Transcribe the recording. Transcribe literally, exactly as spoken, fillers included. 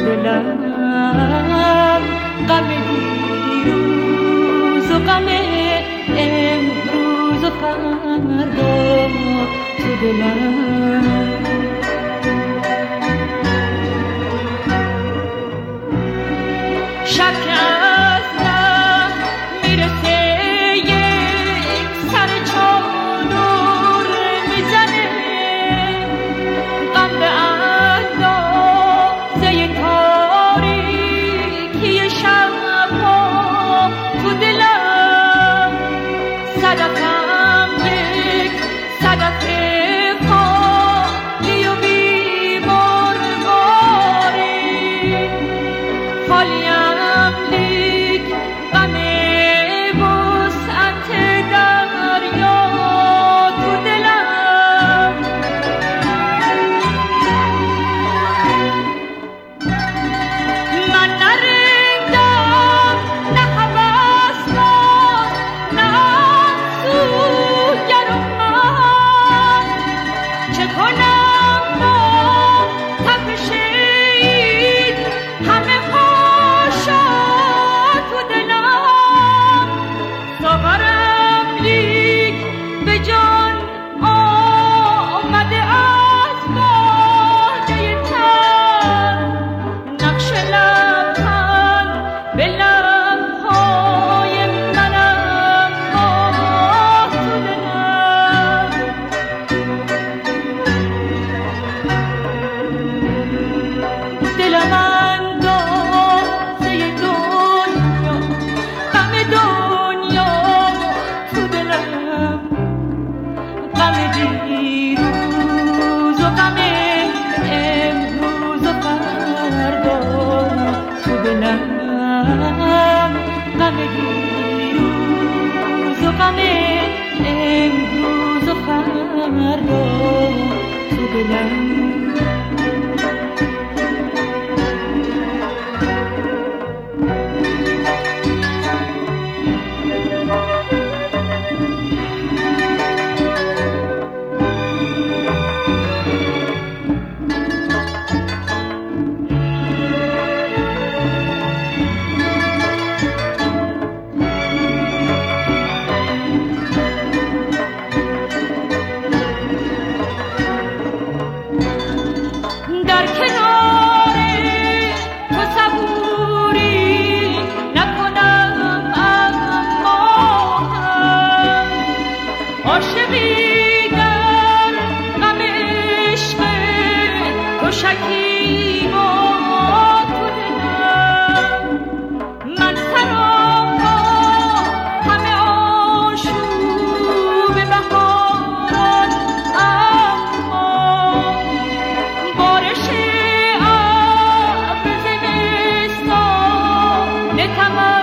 دلم غم دیروز و غم امروز و فردا تو دلم. شب که از ره میرسه یک سر چادر میزنه، غم به اندازه تاریکی شبها تو دلم. صدفم یک صدف خالی و بیمار باری، خالیم لیک غم وسعت دریا تو دلم. من نرندم نه هوسباز نه افسوسگر و من، چه کنم با تپش این همه خاشا تو دلم. ساغرم لیک به جان آمده از باده تن، نقش لبخند به لبهای منم آه تو دلم. دلم اندازه دنیا غم دنیا تو دلم، غم دیروز و غم امروز و فردا تو دلم. غم دیروز و غم امروز و فردا تو دلم. در کنار تو صبوری نکنم اما هم عاشقی در غم عشق تو شکیبا تو دلم. من سراپا همه آشوب بهاران، اما بارش ابر زمستان تمام